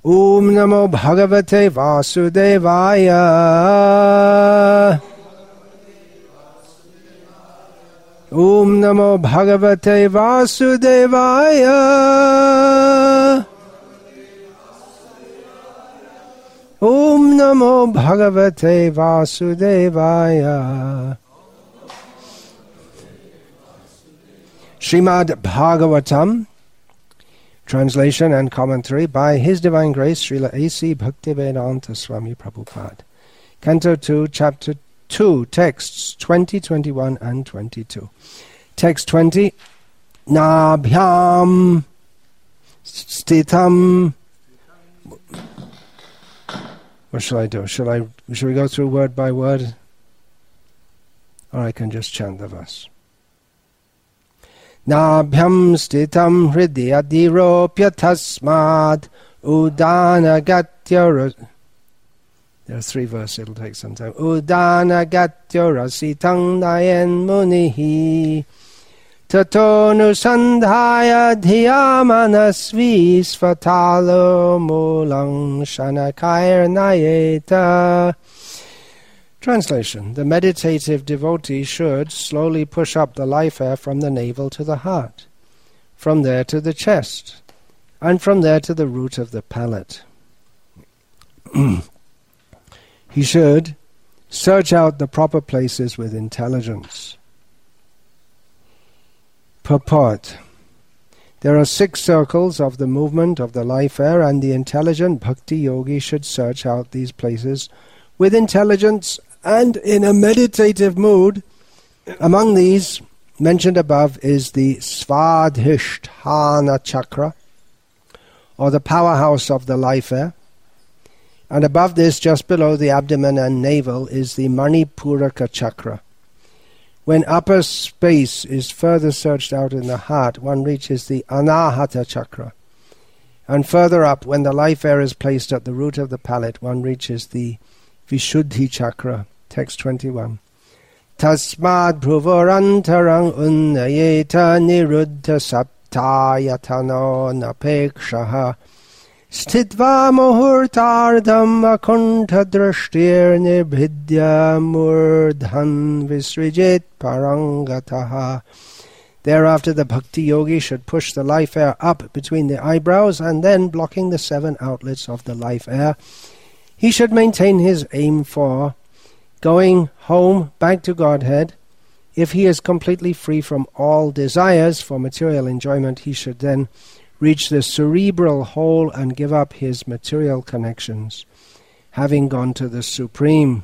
Om Namo Bhagavate Vasudevaya. Om Namo Bhagavate Vasudevaya. Om Namo Bhagavate Vasudevaya. Srimad Bhagavatam, translation and commentary by His Divine Grace Srila A.C. Bhaktivedanta Swami Prabhupada. Canto 2, Chapter 2, texts 20, 21 and 22. Text 20, Nabhyam Stitam. What shall I do? Shall we go through word by word? Or I can just chant the verse. Nabhyam stitam hridyadirupya tasmad udanagatya. There are 3 verses, it'll take some time. Udanagatya rasitang nayan munihi tato nusandhaya dhiyamanasvi svatalo mulang shanakair nayeta. Translation. The meditative devotee should slowly push up the life air from the navel to the heart, from there to the chest, and from there to the root of the palate. He should search out the proper places with intelligence. Purport. There are 6 circles of the movement of the life air, and the intelligent bhakti yogi should search out these places with intelligence and in a meditative mood. Among these, mentioned above, is the Svadhisthana chakra, or the powerhouse of the life air. And above this, just below the abdomen and navel, is the Manipuraka chakra. When upper space is further searched out in the heart, one reaches the Anahata chakra. And further up, when the life air is placed at the root of the palate, one reaches the Vishuddhi chakra. Text 21. Tasmad bhuvarantarang unnayeta niruddha saptayatano napekshaha stitva muhurtardam akuntha drashtir nibhidya murdhan visrijit parangataha. Thereafter the bhakti yogi should push the life air up between the eyebrows, and then, blocking the 7 outlets of the life air, he should maintain his aim for going home back to Godhead. If he is completely free from all desires for material enjoyment, he should then reach the cerebral hole and give up his material connections, having gone to the Supreme.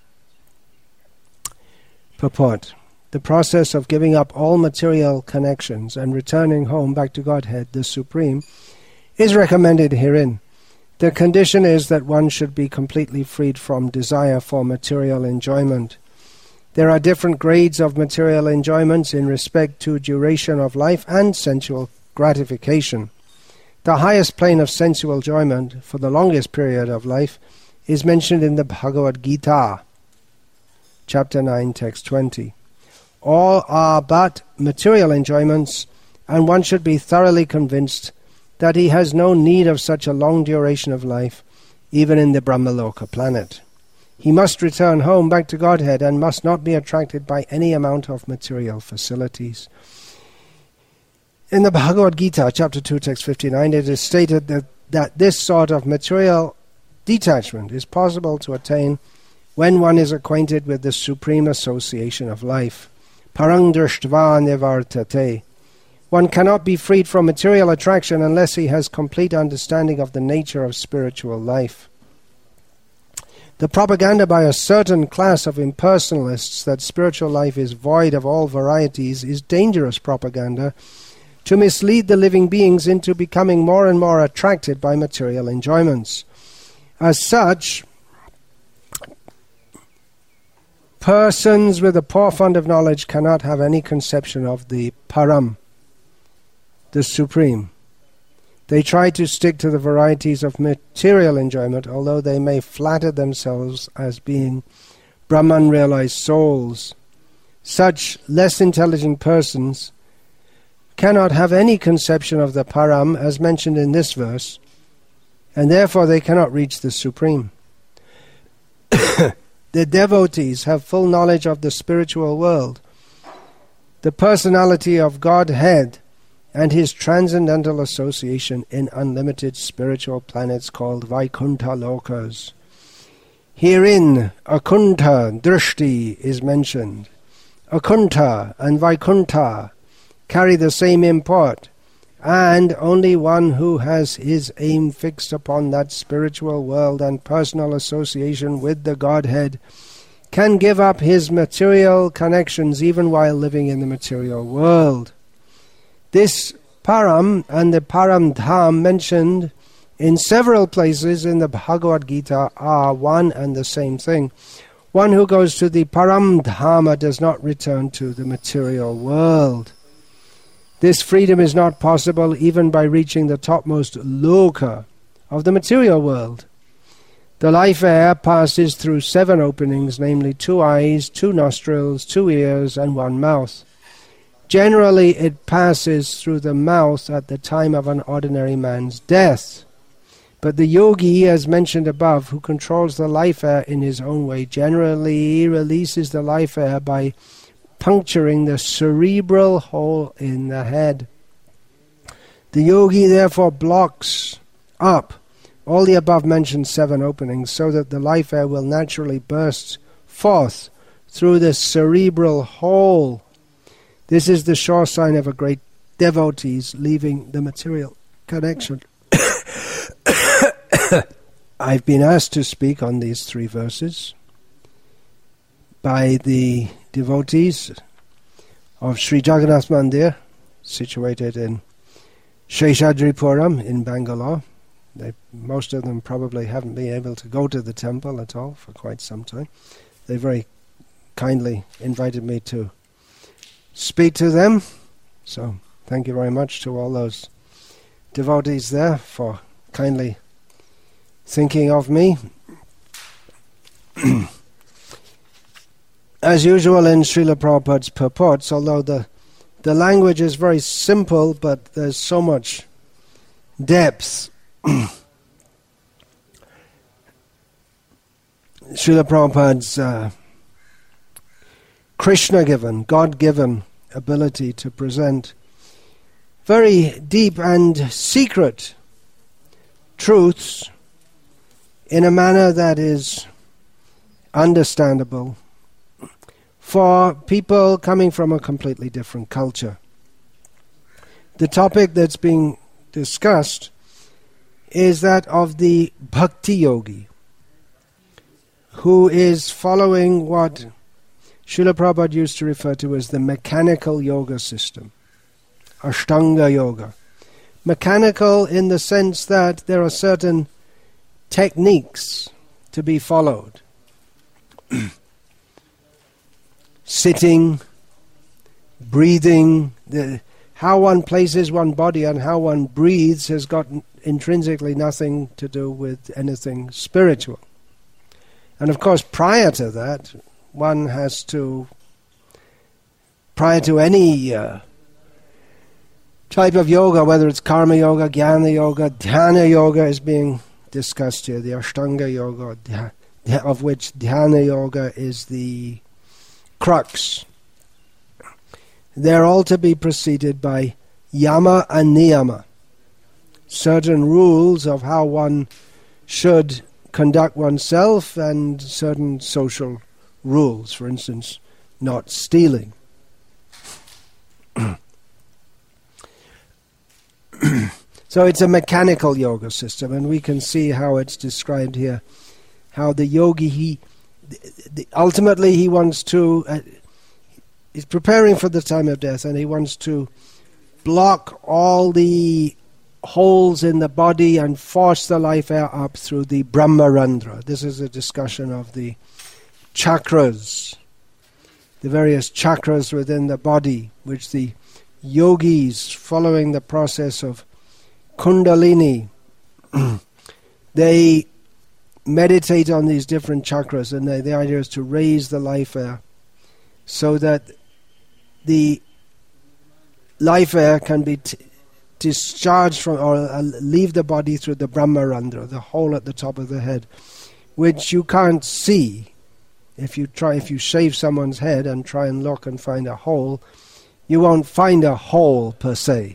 Purport. The process of giving up all material connections and returning home back to Godhead, the Supreme, is recommended herein. The condition is that one should be completely freed from desire for material enjoyment. There are different grades of material enjoyments in respect to duration of life and sensual gratification. The highest plane of sensual enjoyment for the longest period of life is mentioned in the Bhagavad Gita, chapter 9, text 20. All are but material enjoyments, and one should be thoroughly convinced that he has no need of such a long duration of life, even in the Brahmaloka planet. He must return home back to Godhead and must not be attracted by any amount of material facilities. In the Bhagavad Gita, chapter 2, text 59, it is stated that this sort of material detachment is possible to attain when one is acquainted with the supreme association of life. Parang drishtva nivartate. One cannot be freed from material attraction unless he has complete understanding of the nature of spiritual life. The propaganda by a certain class of impersonalists that spiritual life is void of all varieties is dangerous propaganda to mislead the living beings into becoming more and more attracted by material enjoyments. As such, persons with a poor fund of knowledge cannot have any conception of the Param, the Supreme. They try to stick to the varieties of material enjoyment, although they may flatter themselves as being Brahman-realized souls. Such less intelligent persons cannot have any conception of the Param as mentioned in this verse, and therefore they cannot reach the Supreme. The devotees have full knowledge of the spiritual world, the personality of Godhead, and his transcendental association in unlimited spiritual planets called Vaikuntha Lokas. Herein, Akuntha Drishti is mentioned. Akuntha and Vaikuntha carry the same import, and only one who has his aim fixed upon that spiritual world and personal association with the Godhead can give up his material connections even while living in the material world. This Param and the Param Dham mentioned in several places in the Bhagavad Gita are one and the same thing. One who goes to the Param Dhama does not return to the material world. This freedom is not possible even by reaching the topmost loka of the material world. The life air passes through 7 openings, namely 2 eyes, 2 nostrils, 2 ears, and 1 mouth. Generally, it passes through the mouth at the time of an ordinary man's death. But the yogi, as mentioned above, who controls the life air in his own way, generally releases the life air by puncturing the cerebral hole in the head. The yogi therefore blocks up all the above-mentioned 7 openings so that the life air will naturally burst forth through the cerebral hole. This is the sure sign of a great devotee's leaving the material connection. I've been asked to speak on these 3 verses by the devotees of Sri Jagannath Mandir, situated in Sheshadripuram in Bangalore. Most of them probably haven't been able to go to the temple at all for quite some time. They very kindly invited me to speak to them. So thank you very much to all those devotees there for kindly thinking of me. As usual in Srila Prabhupada's purports, although the language is very simple, but there's so much depth. Srila Prabhupada's Krishna-given, God-given ability to present very deep and secret truths in a manner that is understandable for people coming from a completely different culture. The topic that's being discussed is that of the bhakti yogi, who is following what Srila Prabhupada used to refer to as the mechanical yoga system, Ashtanga yoga. Mechanical in the sense that there are certain techniques to be followed. Sitting, breathing, how one places one body and how one breathes has got intrinsically nothing to do with anything spiritual. And of course, prior to that, one has to, prior to any type of yoga, whether it's karma yoga, jnana yoga, dhyana yoga is being discussed here, the Ashtanga yoga, of which dhyana yoga is the crux. They're all to be preceded by yama and niyama, certain rules of how one should conduct oneself and certain social rules, for instance, not stealing. So it's a mechanical yoga system, and we can see how it's described here, how the yogi, ultimately he wants to, he's preparing for the time of death, and he wants to block all the holes in the body and force the life air up through the Brahmarandra. This is a discussion of the chakras, the various chakras within the body, which the yogis, following the process of Kundalini, they meditate on these different chakras, and the idea is to raise the life air so that the life air can be discharge from or leave the body through the Brahmarandra, the hole at the top of the head, which you can't see. If you shave someone's head and try and look and find a hole, you won't find a hole per se.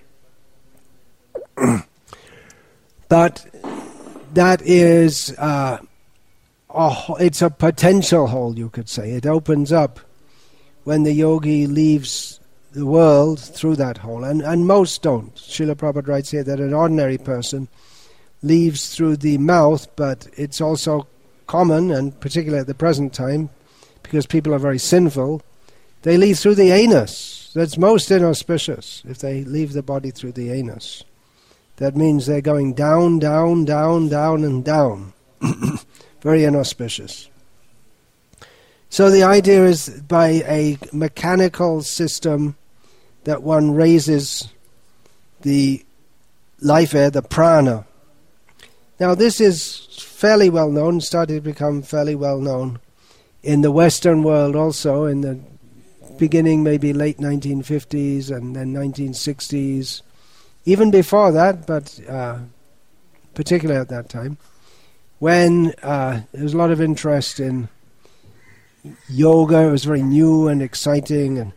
But that is it's a potential hole, you could say. It opens up when the yogi leaves the world through that hole, and most don't. Srila Prabhupada writes here that an ordinary person leaves through the mouth, but it's also common, and particularly at the present time, because people are very sinful, they leave through the anus. That's most inauspicious, if they leave the body through the anus. That means they're going down, down, down, down, and down. Very inauspicious. So the idea is by a mechanical system that one raises the life air, the prana. Now this is fairly well known, started to become fairly well known in the Western world also, in the beginning maybe late 1950s and then 1960s, even before that, but particularly at that time, when there was a lot of interest in yoga. It was very new and exciting and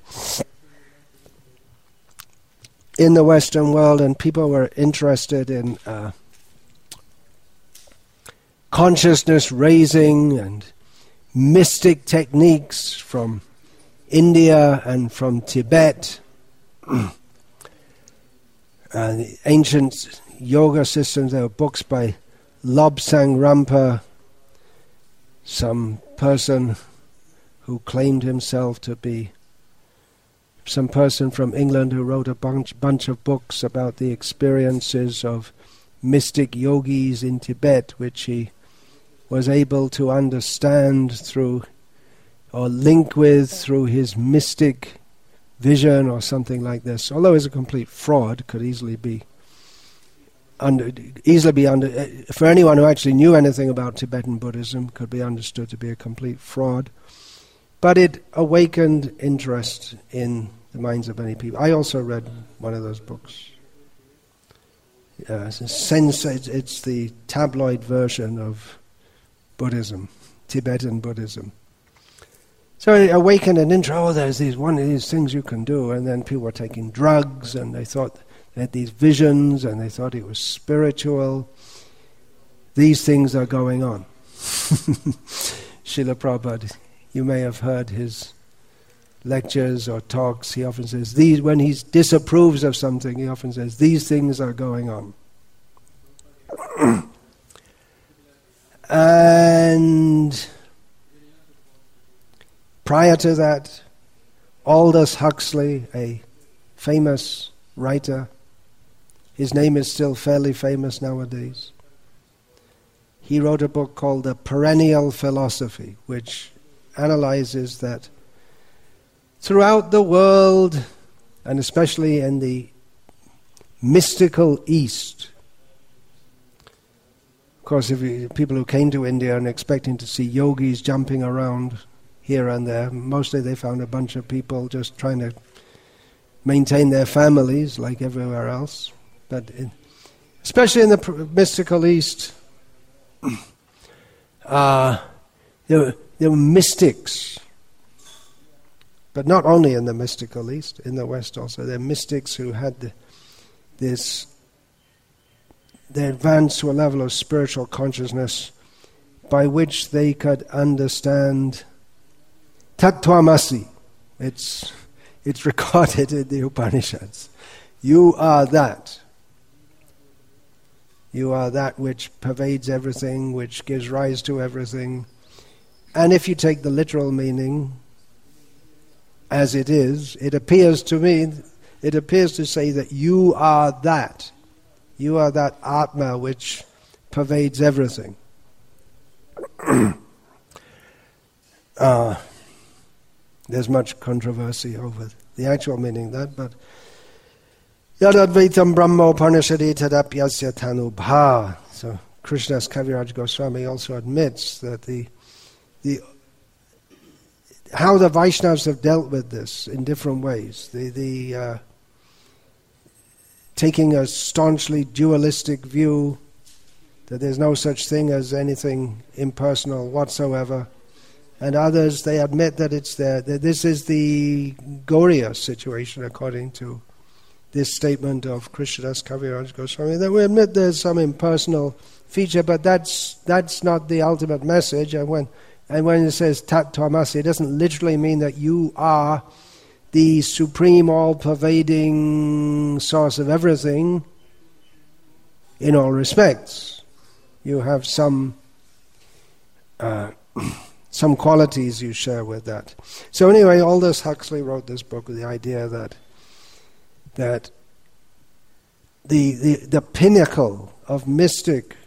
in the Western world, and people were interested in consciousness raising and mystic techniques from India and from Tibet. The ancient yoga systems, there were books by Lobsang Rampa, some person who claimed himself to be some person from England who wrote a bunch of books about the experiences of mystic yogis in Tibet, which he was able to understand through or link with through his mystic vision or something like this. Although it's a complete fraud, could easily be for anyone who actually knew anything about Tibetan Buddhism, could be understood to be a complete fraud. But it awakened interest in the minds of many people. I also read one of those books. It's the tabloid version of Buddhism, Tibetan Buddhism. So it awakened an interest. There's one of these things you can do. And then people were taking drugs, and they thought they had these visions, and they thought it was spiritual. These things are going on. Srila Prabhupada, you may have heard his lectures or talks. He often says, when he disapproves of something, he often says, these things are going on. And prior to that, Aldous Huxley, a famous writer, his name is still fairly famous nowadays. He wrote a book called The Perennial Philosophy, which analyzes that throughout the world, and especially in the mystical East, of course, people who came to India and expecting to see yogis jumping around here and there, mostly they found a bunch of people just trying to maintain their families like everywhere else. But especially in the mystical East, there were mystics. But not only in the mystical East, in the West also. There are mystics who had they advanced to a level of spiritual consciousness by which they could understand Tattvamasi. It's recorded in the Upanishads. You are that. You are that which pervades everything, which gives rise to everything. And if you take the literal meaning as it is, it appears to say that you are that. You are that Atma which pervades everything. There's much controversy over the actual meaning of that, but Yadadvaitam Brahma Upanishadi Tadapyasya Tanubha. So Krishnadas Kaviraj Goswami also admits that how the Vaishnavas have dealt with this in different ways. taking a staunchly dualistic view that there's no such thing as anything impersonal whatsoever. And others, they admit that it's there. That this is the Gauriya situation, according to this statement of Krishnadas Kaviraj Goswami, that we admit there's some impersonal feature, but that's not the ultimate message. And when it says Tat Tvamasi, it doesn't literally mean that you are the supreme, all-pervading source of everything in all respects. You have some qualities you share with that. So anyway, Aldous Huxley wrote this book with the idea that the pinnacle of mystic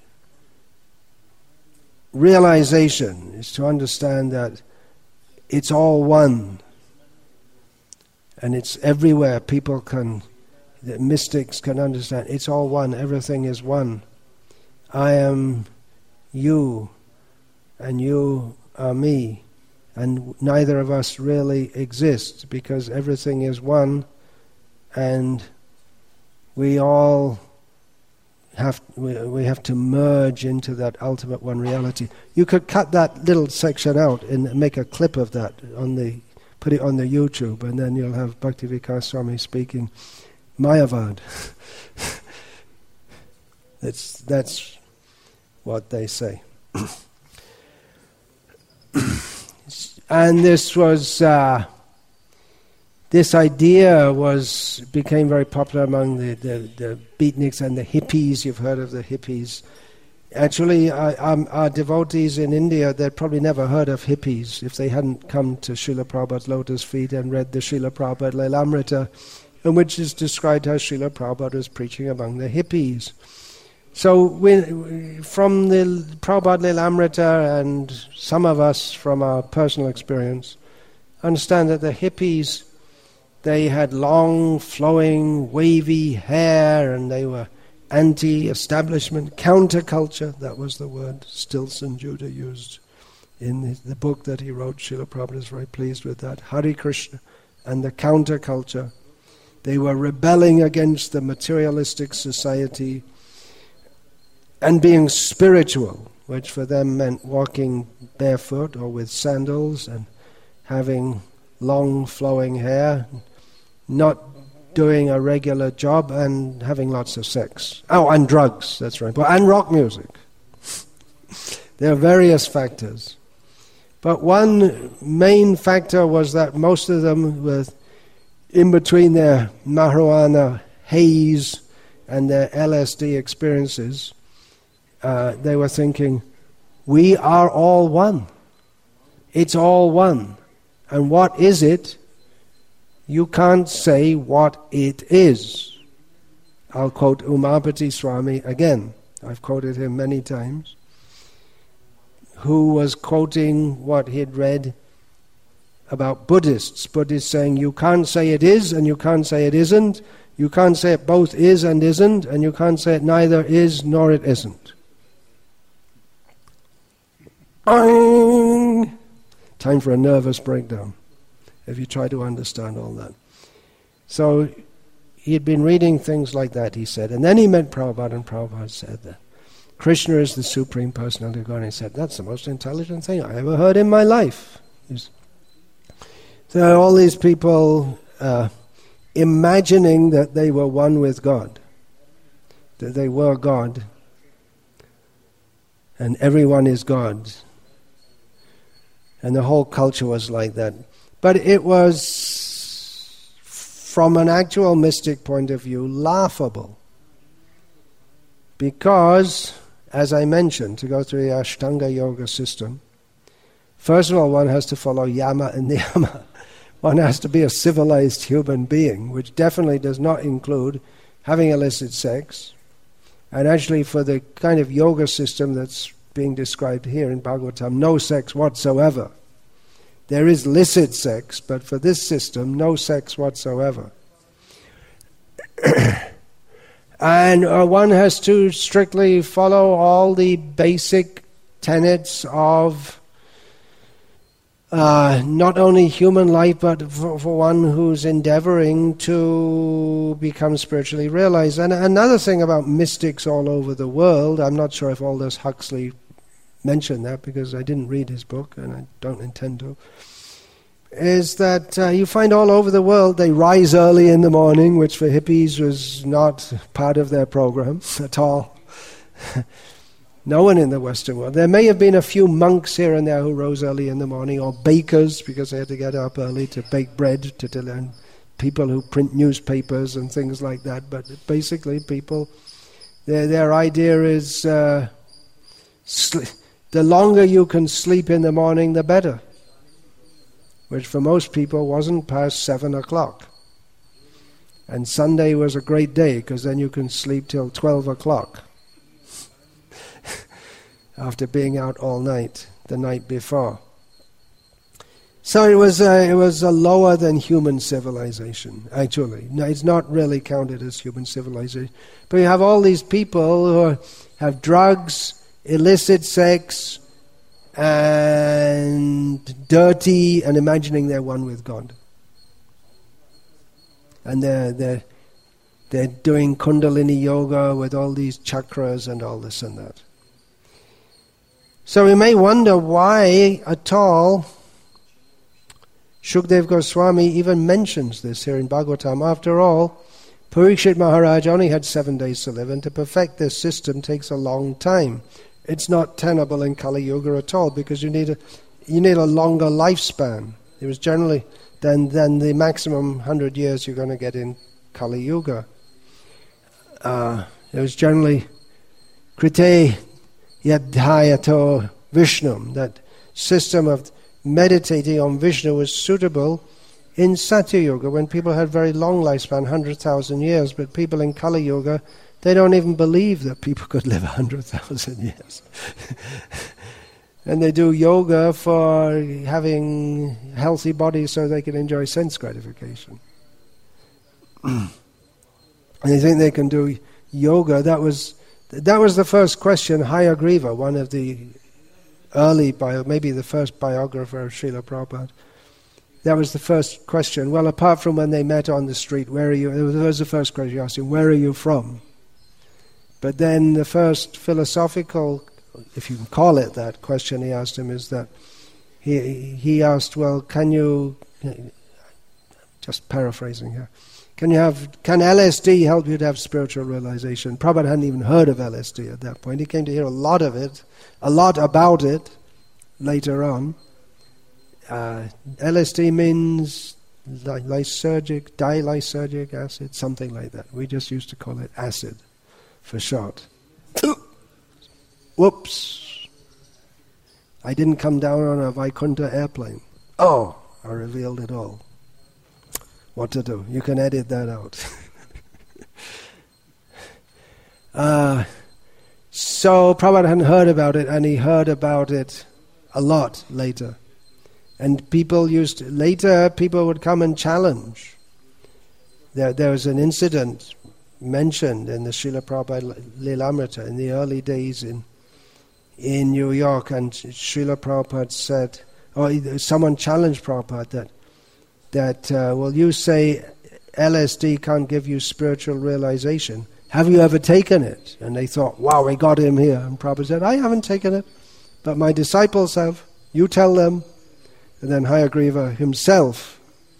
realization is to understand that it's all one, and it's everywhere. The mystics can understand it's all one, everything is one. I am you, and you are me, and neither of us really exist because everything is one, and we all have to merge into that ultimate one reality. You could cut that little section out and make a clip of that put it on the YouTube, and then you'll have Bhakti-Vikas Swami speaking Mayavad. That's what they say. And this idea became very popular among the beatniks and the hippies. You've heard of the hippies. Actually, our devotees in India, they'd probably never heard of hippies if they hadn't come to Srila Prabhupada's lotus feet and read the Srila Prabhupada Lilamrita, in which is described how Srila Prabhupada was preaching among the hippies. So from the Prabhupada Lilamrita, and some of us from our personal experience, understand that the hippies, they had long, flowing, wavy hair, and they were anti-establishment, counterculture. That was the word Stilson Judah used in the book that he wrote. Srila Prabhupada is very pleased with that. Hare Krishna and the counterculture. They were rebelling against the materialistic society and being spiritual, which for them meant walking barefoot or with sandals and having long flowing hair, not doing a regular job, and having lots of sex. Oh, and drugs, that's right. And rock music. There are various factors. But one main factor was that most of them were in between their marijuana haze and their LSD experiences. They were thinking, we are all one. It's all one. And what is it? You can't say what it is. I'll quote Umapati Swami again. I've quoted him many times. Who was quoting what he'd read about Buddhists. Buddhists saying, you can't say it is and you can't say it isn't. You can't say it both is and isn't, and you can't say it neither is nor it isn't. Time for a nervous breakdown, if you try to understand all that. So he had been reading things like that, he said, and then he met Prabhupada, and Prabhupada said that Krishna is the Supreme Personality of God, and he said, that's the most intelligent thing I ever heard in my life. So all these people imagining that they were one with God, that they were God, and everyone is God. And the whole culture was like that. But it was, from an actual mystic point of view, laughable. Because, as I mentioned, to go through the Ashtanga Yoga system, first of all, one has to follow yama and niyama. One has to be a civilized human being, which definitely does not include having illicit sex. And actually, for the kind of yoga system that's being described here in Bhagavatam, no sex whatsoever. There is licit sex, but for this system, no sex whatsoever. And one has to strictly follow all the basic tenets of not only human life, but for one who's endeavoring to become spiritually realized. And another thing about mystics all over the world, I'm not sure if Aldous Huxley mentioned that because I didn't read his book and I don't intend to, is that you find all over the world they rise early in the morning, which for hippies was not part of their program at all. No one in the Western world. There may have been a few monks here and there who rose early in the morning, or bakers because they had to get up early to bake bread, to learn, people who print newspapers and things like that. But basically people, their idea is the longer you can sleep in the morning, the better. Which for most people wasn't past 7 o'clock. And Sunday was a great day because then you can sleep till 12 o'clock. After being out all night the night before. So it was a lower than human civilization, actually. No, it's not really counted as human civilization. But you have all these people who have drugs, illicit sex, and dirty, and imagining they're one with God. And they're doing Kundalini yoga with all these chakras and all this and that. So we may wonder why at all Shukdev Goswami even mentions this here in Bhagavatam. After all, Parikshit Maharaj only had 7 days to live, and to perfect this system takes a long time. It's not tenable in Kali Yuga at all because you need a longer lifespan. It was generally than the maximum 100 years you're going to get in Kali Yuga. It was generally Krite Yadhayato Vishnum. That system of meditating on Vishnu was suitable in Satya Yuga when people had very long lifespan, 100,000 years, but people in Kali Yuga, they don't even believe that people could live 100,000 years. And they do yoga for having healthy bodies so they can enjoy sense gratification. And they think they can do yoga. That was the first question Hayagriva, one of the early, maybe the first biographer of Srila Prabhupada. That was the first question. Well, apart from when they met on the street, where are you? That was the first question you asked him, where are you from? But then the first philosophical, if you can call it that, question he asked him is that he asked, well, can you, just paraphrasing here, can LSD help you to have spiritual realization? Prabhupada hadn't even heard of LSD at that point. He came to hear a lot about it later on. LSD means dilysergic acid, something like that. We just used to call it acid for short. Whoops. I didn't come down on a Vaikuntha airplane. Oh, I revealed it all. What to do? You can edit that out. So Prabhupada hadn't heard about it, and he heard about it a lot later. And people would come and challenge. There was an incident mentioned in the Srila Prabhupada Lilamrita in the early days in New York, and Srila Prabhupada said, or someone challenged Prabhupada that well, you say LSD can't give you spiritual realization. Have you ever taken it? And they thought, wow, we got him here. And Prabhupada said, I haven't taken it, but my disciples have. You tell them. And then Hayagriva himself,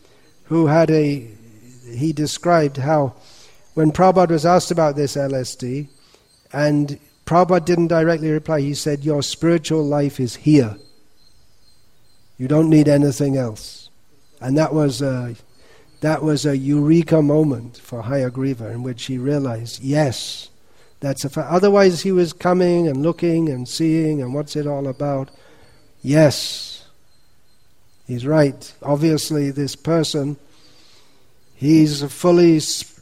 he described how when Prabhupada was asked about this LSD, and Prabhupada didn't directly reply, he said, your spiritual life is here. You don't need anything else. And that was a eureka moment for Hayagriva, in which he realized, yes, that's a fact. Otherwise he was coming and looking and seeing and what's it all about. Yes, he's right. Obviously this person, he's a fully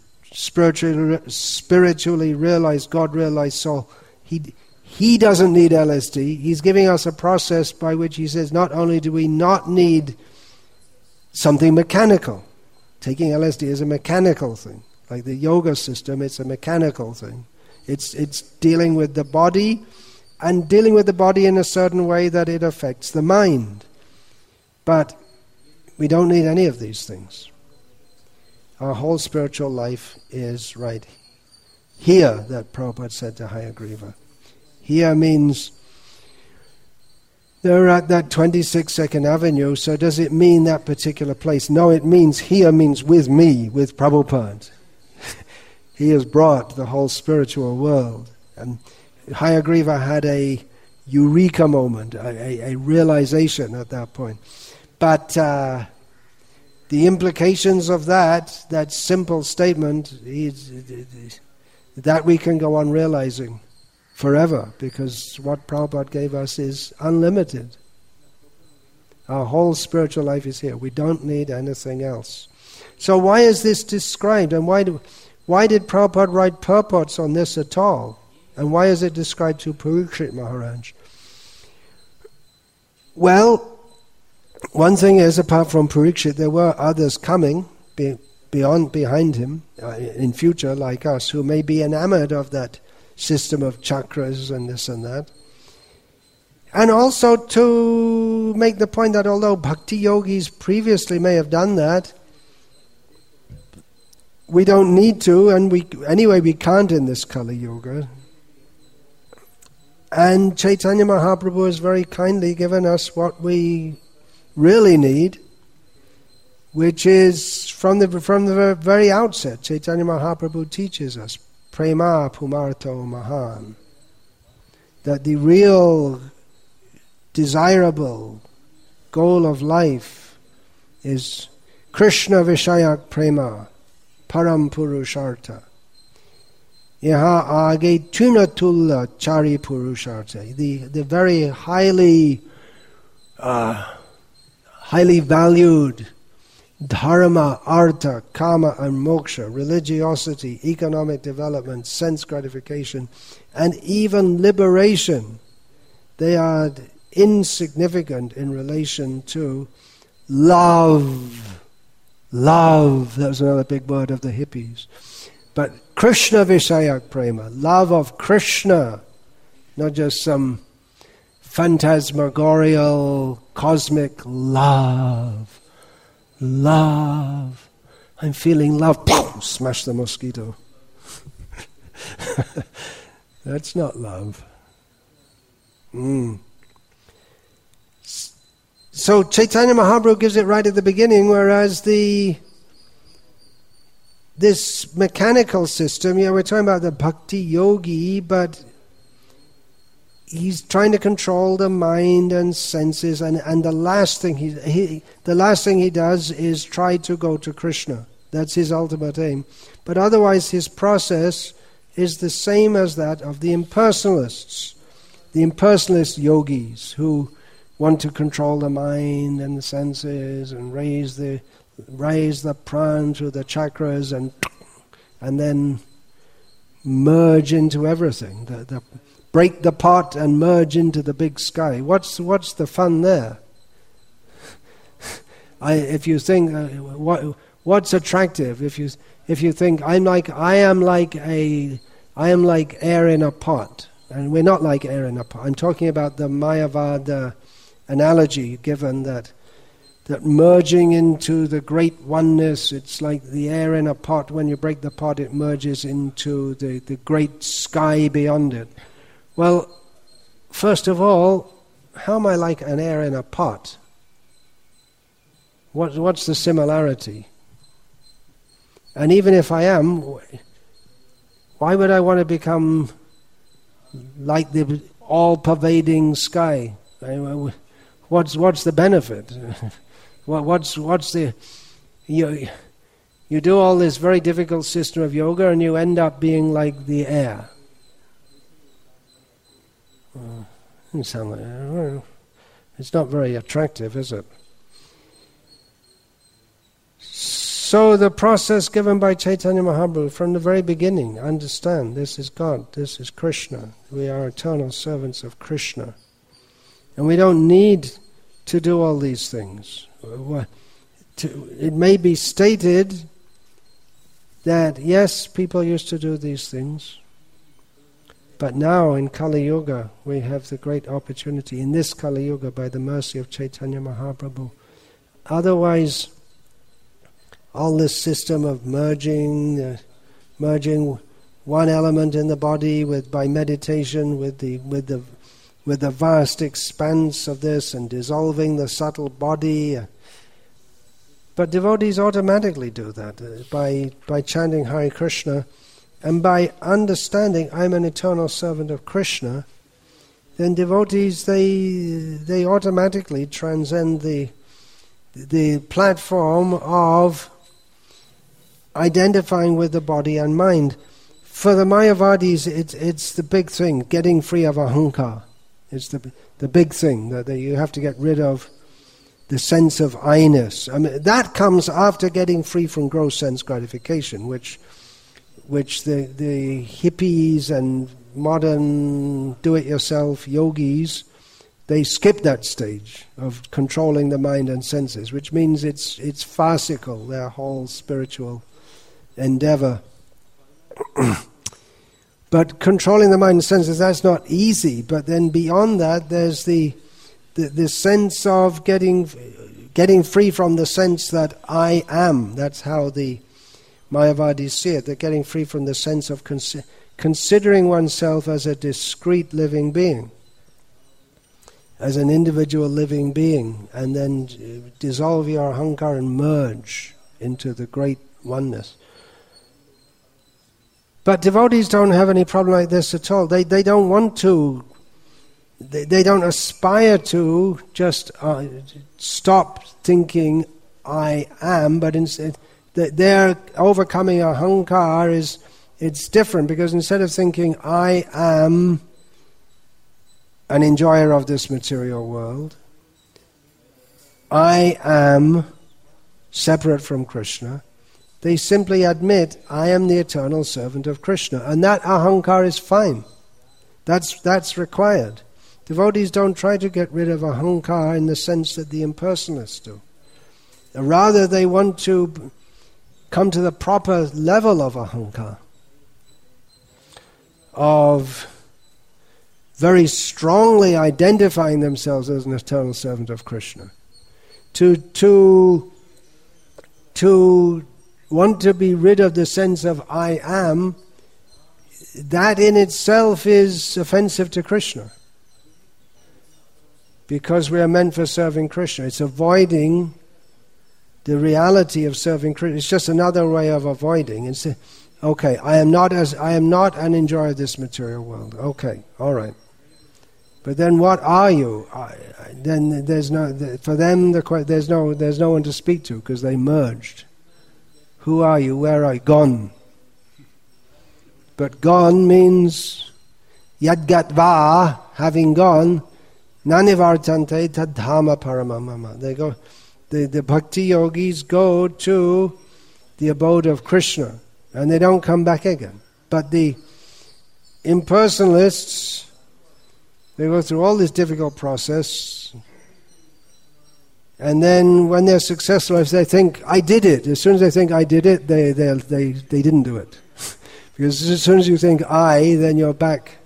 spiritually realized, God-realized soul. He doesn't need LSD. He's giving us a process by which he says not only do we not need something mechanical. Taking LSD is a mechanical thing. Like the yoga system, it's a mechanical thing. It's dealing with the body, and dealing with the body in a certain way that it affects the mind. But we don't need any of these things. Our whole spiritual life is right here, that Prabhupada said to Hayagriva. Here means they're at that 26 Second Avenue, so does it mean that particular place? No, it means here means with me, with Prabhupada. He has brought the whole spiritual world. And Hayagriva had a eureka moment, a realization at that point. But the implications of that simple statement, that we can go on realizing forever, because what Prabhupada gave us is unlimited. Our whole spiritual life is here. We don't need anything else. So why is this described? And why did Prabhupada write purports on this at all? And why is it described to Parikshit Maharaj? Well, one thing is, apart from Parikshit, there were others coming behind him in future, like us, who may be enamored of that system of chakras and this and that. And also to make the point that although bhakti yogis previously may have done that, we don't need to, and we can't in this Kali Yuga. And Chaitanya Mahaprabhu has very kindly given us what we really need, which is from the very outset. Chaitanya Mahaprabhu teaches us prema pumarto mahan, that the real desirable goal of life is Krishna Vishayak prema param purushartha. Yaha age tunatulla chari purushartha. The very highly valued dharma, artha, kama and moksha, religiosity, economic development, sense gratification, and even liberation, they are insignificant in relation to love. Love, that was another big word of the hippies. But Krishna Vishayak Prema, love of Krishna, not just some phantasmagorial, cosmic love. Love. I'm feeling love. Boom! Smash the mosquito. That's not love. So Chaitanya Mahaprabhu gives it right at the beginning, whereas this mechanical system, we're talking about the bhakti yogi, but he's trying to control the mind and senses, and the last thing he does is try to go to Krishna. That's his ultimate aim. But otherwise his process is the same as that of the impersonalists. The impersonalist yogis who want to control the mind and the senses and raise the prana through the chakras and then merge into everything. Break the pot and merge into the big sky. What's the fun there? If you think what's attractive, if you think I am like air in a pot, and we're not like air in a pot. I'm talking about the Mayavada analogy given that merging into the great oneness, it's like the air in a pot. When you break the pot, it merges into the great sky beyond it. Well, first of all, how am I like an air in a pot? What's the similarity? And even if I am, why would I want to become like the all-pervading sky? What's the benefit? What's the you do all this very difficult system of yoga and you end up being like the air. It's not very attractive, is it? So the process given by Chaitanya Mahaprabhu from the very beginning, understand, this is God, this is Krishna. We are eternal servants of Krishna. And we don't need to do all these things. It may be stated that, yes, people used to do these things, but now in Kali Yuga, we have the great opportunity, in this Kali Yuga, by the mercy of Chaitanya Mahaprabhu, Otherwise, all this system of merging one element in the body by meditation with the vast expanse of this, and dissolving the subtle body. But devotees automatically do that by chanting Hare Krishna, and by understanding I'm an eternal servant of Krishna. Then devotees, they automatically transcend the platform of identifying with the body and mind. For the Mayavadis, it's the big thing, getting free of ahankar. It's the big thing, that you have to get rid of the sense of I-ness. I mean, that comes after getting free from gross sense gratification, which the hippies and modern do-it-yourself yogis, they skip that stage of controlling the mind and senses, which means it's farcical, their whole spiritual endeavor. But controlling the mind and senses, that's not easy. But then beyond that, there's the sense of getting free from the sense that I am. That's how the Mayavadis see it. They're getting free from the sense of considering oneself as a discrete living being, as an individual living being, and then dissolve your ahankar and merge into the great oneness. But devotees don't have any problem like this at all. They don't want to, they don't aspire to just stop thinking I am, but instead their overcoming ahankar it's different, because instead of thinking I am an enjoyer of this material world, I am separate from Krishna, they simply admit, I am the eternal servant of Krishna. And that ahankar is fine. That's required. Devotees don't try to get rid of ahankar in the sense that the impersonalists do. Rather, they want to come to the proper level of ahankar, of very strongly identifying themselves as an eternal servant of Krishna. To want to be rid of the sense of I am, that in itself is offensive to Krishna. Because we are meant for serving Krishna. It's avoiding the reality of serving Krishna. It's just another way of avoiding. It's okay, I am not an enjoyer of this material world. Okay, all right. But then what are you? Then there's no, for them there's no one to speak to, because they merged. Who are you? Where are you? Gone. But gone means yadgatva, having gone, nanivartante tadhama paramamama. They go, the bhakti yogis go to the abode of Krishna, and they don't come back again. But the impersonalists, they go through all this difficult process, and then when they're successful, if they think, I did it, as soon as they think I did it, they didn't do it. Because as soon as you think I, then you're back.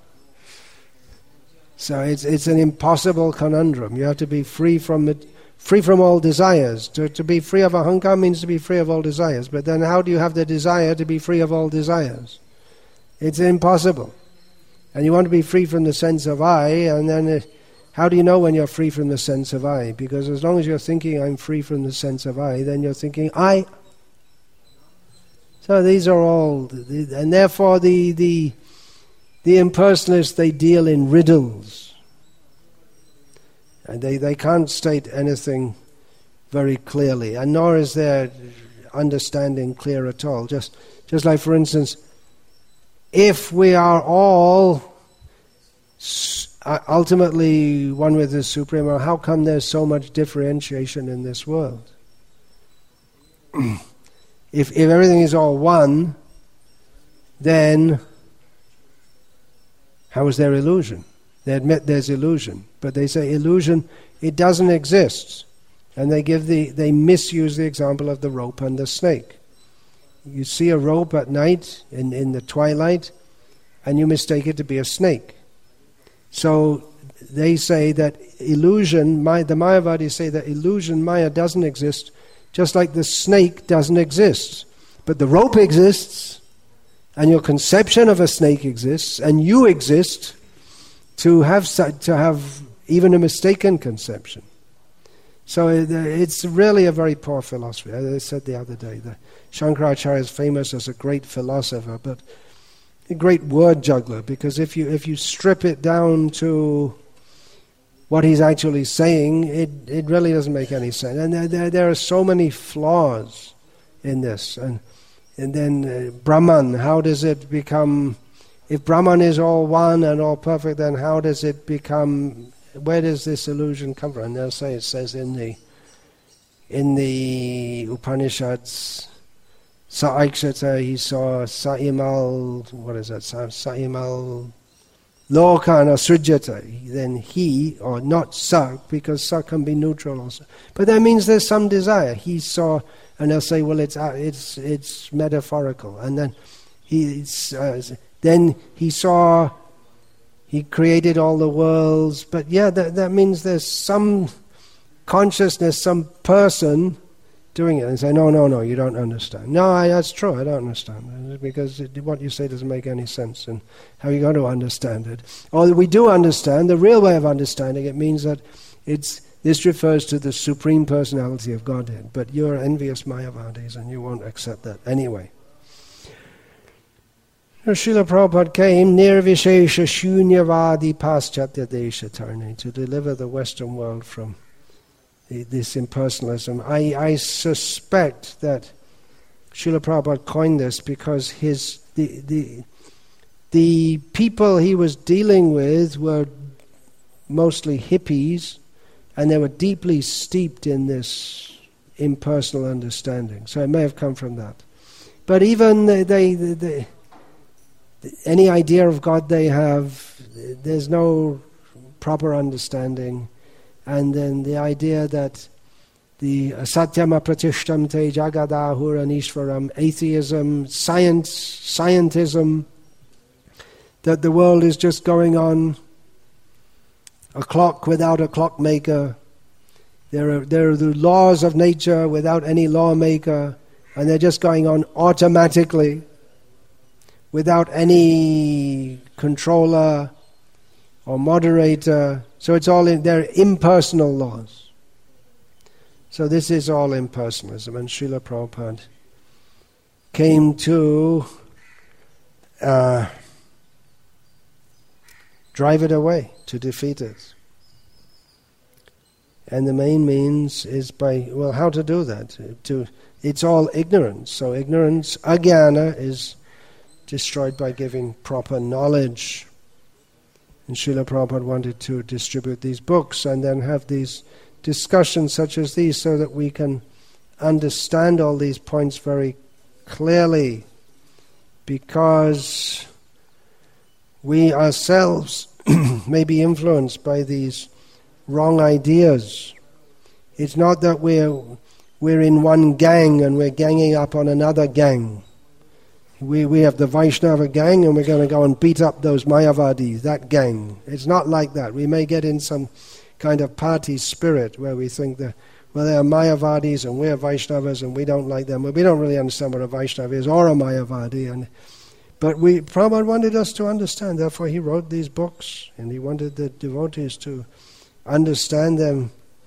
So it's an impossible conundrum. You have to be free from all desires. To be free of ahankar means to be free of all desires. But then how do you have the desire to be free of all desires? It's impossible. And you want to be free from the sense of I, and then how do you know when you're free from the sense of I? Because as long as you're thinking I'm free from the sense of I, then you're thinking I. So these are all, and therefore the impersonalists, they deal in riddles. And they can't state anything very clearly, and nor is their understanding clear at all. Just like, for instance, if we are all ultimately one with the Supreme, how come there's so much differentiation in this world? If everything is all one, then how is there illusion? They admit there's illusion, but they say illusion, it doesn't exist. And they misuse the example of the rope and the snake. You see a rope at night in the twilight, and you mistake it to be a snake. So they say that illusion, the Mayavadis say that illusion, Maya, doesn't exist, just like the snake doesn't exist. But the rope exists, and your conception of a snake exists, and you exist to have even a mistaken conception. So it's really a very poor philosophy. As I said the other day, that Shankaracharya is famous as a great philosopher, but a great word juggler, because if you strip it down to what he's actually saying, it really doesn't make any sense. And there are so many flaws in this. And then Brahman, how does it become... If Brahman is all one and all perfect, then how does it become... Where does this illusion come from? And they'll say, it says in the Upanishads, Sa-aikshata, he saw Sa-imal, what is that? Sa-imal Lokana Srijata. Then he, or not Sa, because Sa can be neutral also. But that means there's some desire. He saw, and they'll say, well, it's metaphorical. And then he saw, he created all the worlds. But yeah, that means there's some consciousness, some person doing it. And say, no, you don't understand. No, that's true, I don't understand. Because what you say doesn't make any sense. And how are you going to understand it? Or we do understand, the real way of understanding it means that this refers to the Supreme Personality of Godhead. But you're envious Mayavadis and you won't accept that anyway. Srila Prabhupada came Nirvishesha Shunyavadi Paschatya Desha Tarne to deliver the Western world from this impersonalism. I suspect that Srila Prabhupada coined this because the people he was dealing with were mostly hippies, and they were deeply steeped in this impersonal understanding. So it may have come from that. But even any idea of God they have, there's no proper understanding. And then the idea that the Satyam Apratishtam Te Jagadahura Nishvaram, atheism, scientism, that the world is just going on a clock without a clockmaker. There are the laws of nature without any lawmaker, and they're just going on automatically, without any controller or moderator. So it's all they're impersonal laws. So this is all impersonalism, and Srila Prabhupada came to drive it away, to defeat it. And the main means is by, well, how to do that? It's all ignorance. So ignorance, ajnana, is destroyed by giving proper knowledge. And Srila Prabhupada wanted to distribute these books and then have these discussions such as these so that we can understand all these points very clearly, because we ourselves may be influenced by these wrong ideas. It's not that we're in one gang and we're ganging up on another gang. We have the Vaishnava gang and we're going to go and beat up those Mayavadis, that gang. It's not like that. We may get in some kind of party spirit where we think that, well, they are Mayavadis and we're Vaishnavas and we don't like them. Well, we don't really understand what a Vaishnava is or a Mayavadi. But Prabhupada wanted us to understand, therefore he wrote these books, and he wanted the devotees to understand them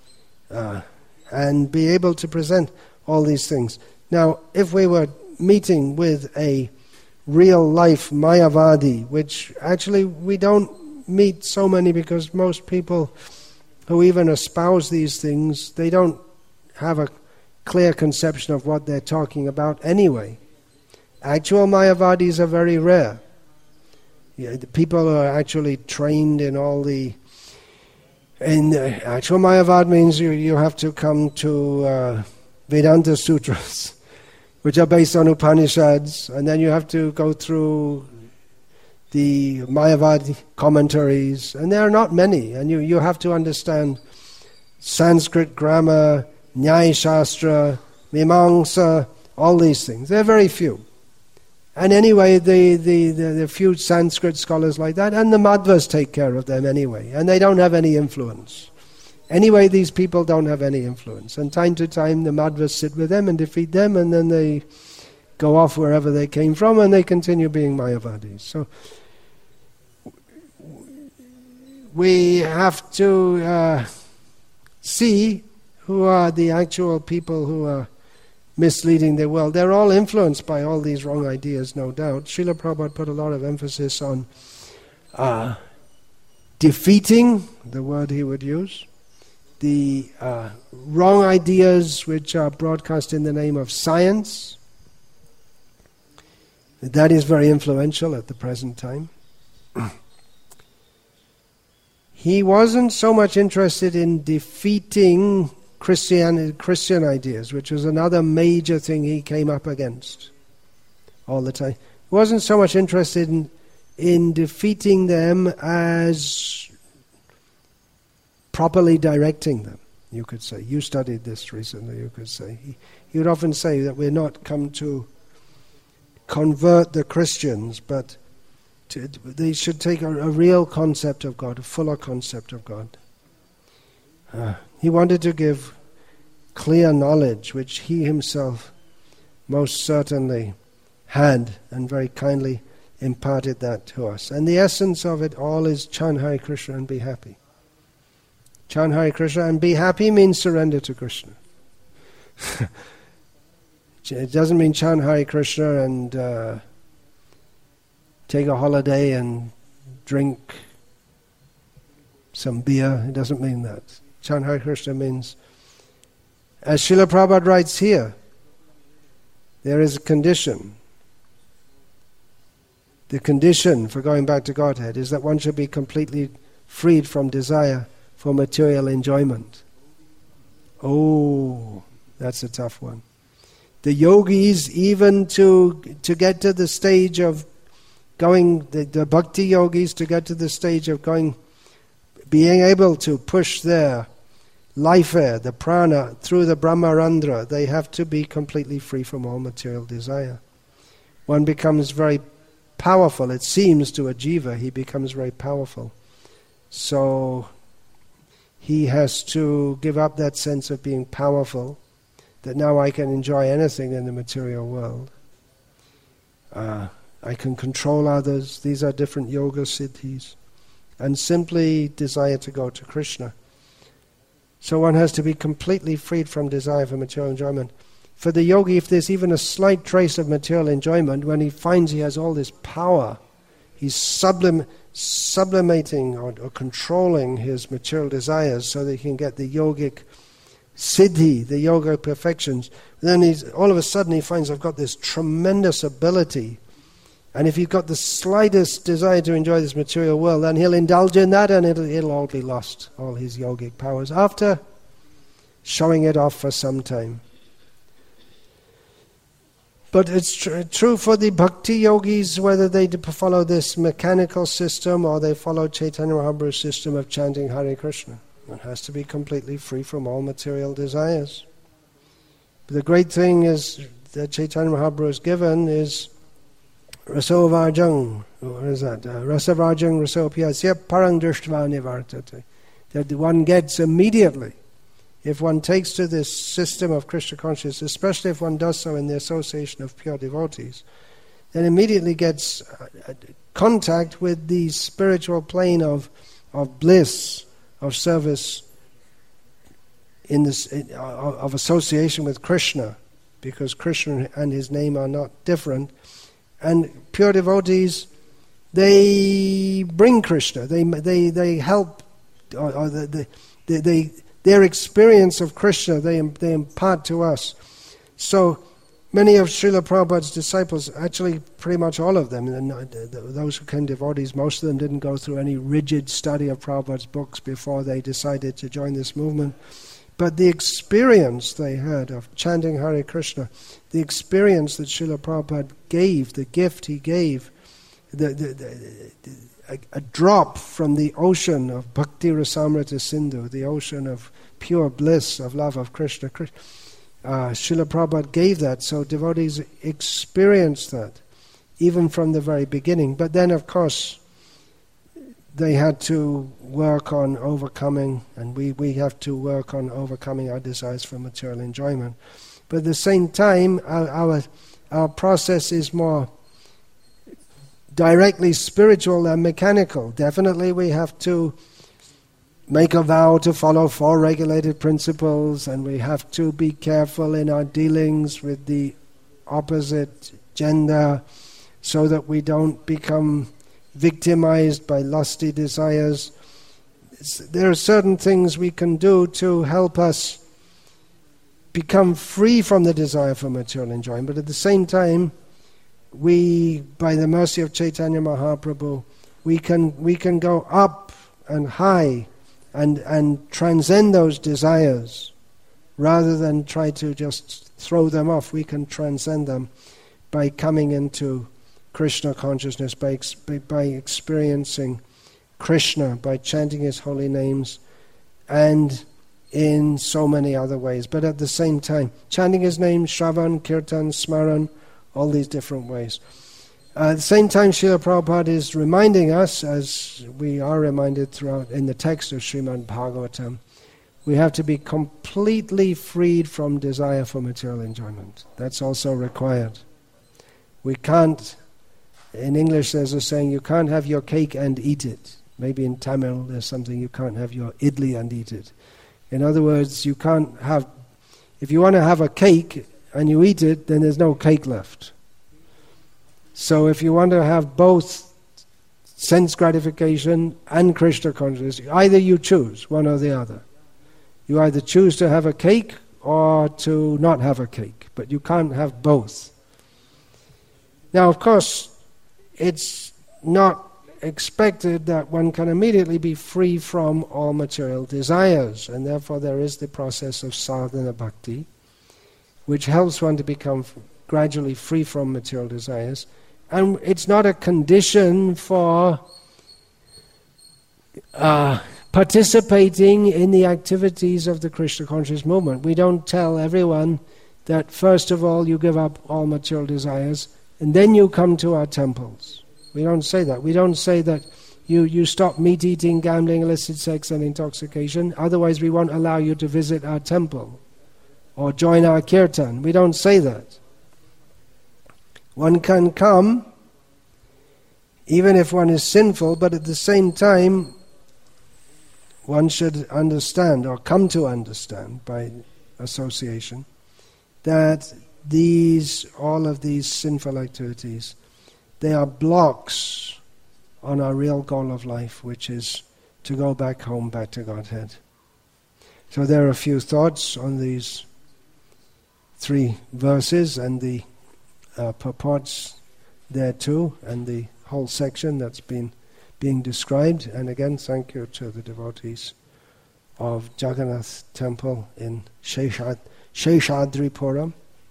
and be able to present all these things. Now, if we were meeting with a real-life Mayavadi, which actually we don't meet so many because most people who even espouse these things, they don't have a clear conception of what they're talking about anyway. Actual Mayavadis are very rare. The people who are actually trained in all the... actual Mayavad means you have to come to Vedanta Sutras, which are based on Upanishads, and then you have to go through the Mayavadi commentaries, and there are not many, and you have to understand Sanskrit grammar, Nyaya Shastra, Mimamsa, all these things. There are very few. And anyway, the few Sanskrit scholars like that, and the Madhvas take care of them anyway, and they don't have any influence. Anyway, these people don't have any influence. And time to time, the Madhvas sit with them and defeat them, and then they go off wherever they came from, and they continue being Mayavadis. So we have to see who are the actual people who are misleading the world. They're all influenced by all these wrong ideas, no doubt. Srila Prabhupada put a lot of emphasis on defeating, the word he would use, the wrong ideas which are broadcast in the name of science. That is very influential at the present time. He wasn't so much interested in defeating Christian ideas, which was another major thing he came up against all the time. He wasn't so much interested in defeating them as properly directing them, you could say. You studied this recently, you could say. He would often say that we're not come to convert the Christians, but they should take a real concept of God, a fuller concept of God. He wanted to give clear knowledge, which he himself most certainly had, and very kindly imparted that to us. And the essence of it all is chant Hare Krishna and be happy. Chant Hare Krishna and be happy means surrender to Krishna. It doesn't mean chant Hare Krishna and take a holiday and drink some beer. It doesn't mean that. Chant Hare Krishna means, as Srila Prabhupada writes here, there is a condition. The condition for going back to Godhead is that one should be completely freed from desire for material enjoyment. Oh, that's a tough one. The yogis, even to get to the stage of going, the bhakti yogis, to get to the stage of going, being able to push their life air, the prana, through the Brahmarandra, they have to be completely free from all material desire. One becomes very powerful. It seems to a jiva, he becomes very powerful. So he has to give up that sense of being powerful, that now I can enjoy anything in the material world. I can control others. These are different yoga siddhis. And simply desire to go to Krishna. So one has to be completely freed from desire for material enjoyment. For the yogi, if there's even a slight trace of material enjoyment, when he finds he has all this power, he's sublimating or controlling his material desires so that he can get the yogic siddhi, the yoga perfections. Then all of a sudden he finds, I've got this tremendous ability. And if he's got the slightest desire to enjoy this material world, then he'll indulge in that and it'll all be lost, all his yogic powers, after showing it off for some time. But it's true for the bhakti yogis, whether they follow this mechanical system or they follow Chaitanya Mahaprabhu's system of chanting Hare Krishna. One has to be completely free from all material desires. But the great thing is that Chaitanya Mahaprabhu has given is Rasovarjang, what is that? Rasavarjang rasopyasya parang drishtva nivartate. That one gets immediately, if one takes to this system of Krishna consciousness, especially if one does so in the association of pure devotees, then immediately gets contact with the spiritual plane of bliss, of service, of association with Krishna, because Krishna and his name are not different. And pure devotees, they bring Krishna. They help, or their experience of Krishna they impart to us. So many of Srila Prabhupada's disciples, actually pretty much all of them, and those who became devotees, most of them didn't go through any rigid study of Prabhupada's books before they decided to join this movement. But the experience they had of chanting Hare Krishna, the experience that Srila Prabhupada gave, the gift he gave, a drop from the ocean of Bhakti Rasamrita Sindhu, the ocean of pure bliss, of love of Krishna. Srila Prabhupada gave that, so devotees experienced that, even from the very beginning. But then, of course, they had to work on overcoming, and we have to work on overcoming our desires for material enjoyment. But at the same time, our process is more directly spiritual than mechanical. Definitely we have to make a vow to follow 4 regulated principles, and we have to be careful in our dealings with the opposite gender so that we don't become victimized by lusty desires. There are certain things we can do to help us become free from the desire for material enjoyment, but at the same time, we, by the mercy of Chaitanya Mahaprabhu, we can go up and high and transcend those desires rather than try to just throw them off. We can transcend them by coming into Krishna consciousness, by experiencing Krishna, by chanting his holy names, and in so many other ways. But at the same time, chanting his name, Shravan, Kirtan, Smaran, all these different ways. At the same time, Srila Prabhupada is reminding us, as we are reminded throughout in the text of Srimad Bhagavatam, we have to be completely freed from desire for material enjoyment. That's also required. We can't, in English there's a saying, you can't have your cake and eat it. Maybe in Tamil there's something, you can't have your idli and eat it. In other words, you can't have, if you want to have a cake and you eat it, then there's no cake left. So if you want to have both sense gratification and Krishna consciousness, either you choose, one or the other. You either choose to have a cake or to not have a cake, but you can't have both. Now, of course, it's not expected that one can immediately be free from all material desires, and therefore there is the process of sadhana bhakti, which helps one to become gradually free from material desires. And it's not a condition for participating in the activities of the Krishna conscious movement. We don't tell everyone that first of all you give up all material desires and then you come to our temples. We don't say that. We don't say that you stop meat eating, gambling, illicit sex and intoxication, otherwise we won't allow you to visit our temple or join our kirtan. We don't say that. One can come even if one is sinful, but at the same time one should understand, or come to understand by association, that all of these sinful activities, they are blocks on our real goal of life, which is to go back home, back to Godhead. So there are a few thoughts on these 3 verses and the purports there too, and the whole section that's being described. And again, thank you to the devotees of Jagannath Temple in Sheshadripuram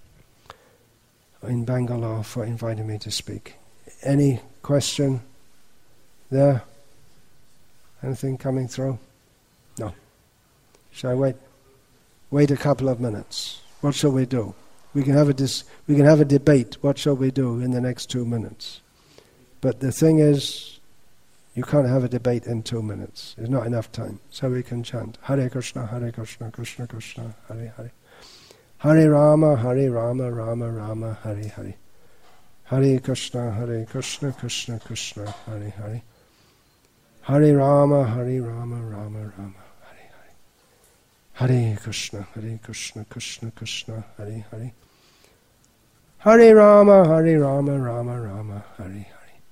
in Bangalore for inviting me to speak. Any question there? Anything coming through? No. Shall I wait? Wait a couple of minutes. What shall we do? We can have a debate. What shall we do in the next 2 minutes? But the thing is, you can't have a debate in 2 minutes. There's not enough time. So we can chant Hare Krishna, Krishna Krishna, Hare Hare. Hare Rama, Rama Rama, Hare Hare. Hare Krishna, Krishna Krishna, Hare Hare. Hare Rama, Rama Rama, Hare Hare. Hare Krishna, Krishna Krishna, Hare Hare. Hare Rama, Rama Hare Hare.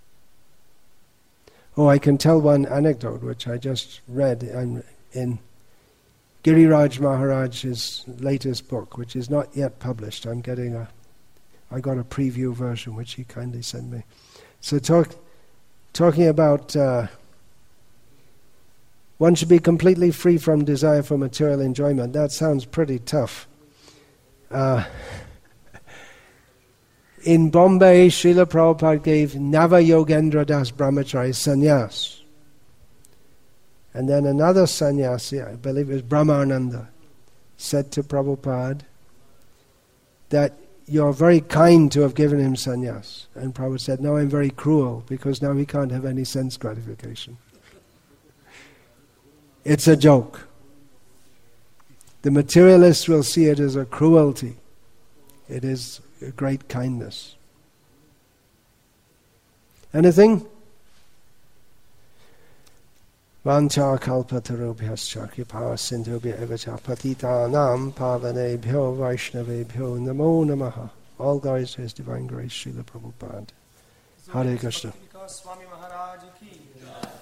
Oh, I can tell one anecdote which I just read in Giriraj Maharaj's latest book, which is not yet published. I got a preview version which he kindly sent me. So talking about one should be completely free from desire for material enjoyment. That sounds pretty tough. In Bombay, Srila Prabhupada gave Nava Yogendra Das Brahmachari sannyas. And then another sannyasi, I believe it was Brahmananda, said to Prabhupada that you're very kind to have given him sannyas. And Prabhupada said, no, I'm very cruel, because now he can't have any sense gratification. it's a joke. The materialist will see it as a cruelty. It is a great kindness. Anything? Vancha kalpatarubhyascha kripa sindhubhya evacha patitanam pavanebhyo vaishnavebhyo namo namaha. All glories to His Divine Grace, Srila Prabhupada. Hare Krishna. Swami Maharaj ki